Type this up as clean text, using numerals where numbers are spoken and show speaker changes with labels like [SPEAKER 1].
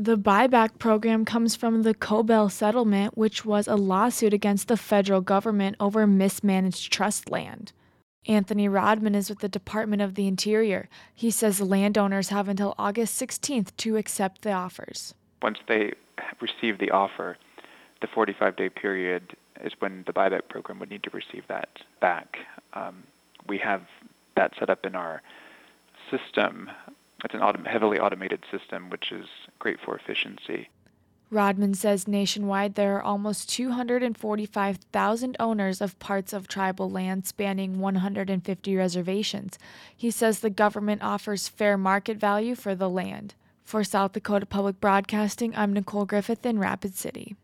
[SPEAKER 1] The buyback program comes from the Cobell settlement, which was a lawsuit against the federal government over mismanaged trust land. Anthony Rodman is with the Department of the Interior. He says landowners have until August 16th to accept the offers.
[SPEAKER 2] Once they receive the offer, the 45-day period is when the buyback program would need to receive that back. We have that set up in our system. It's an heavily automated system, which is great for efficiency.
[SPEAKER 1] Rodman says nationwide there are almost 245,000 owners of parts of tribal land spanning 150 reservations. He says the government offers fair market value for the land. For South Dakota Public Broadcasting, I'm Nicole Griffith in Rapid City.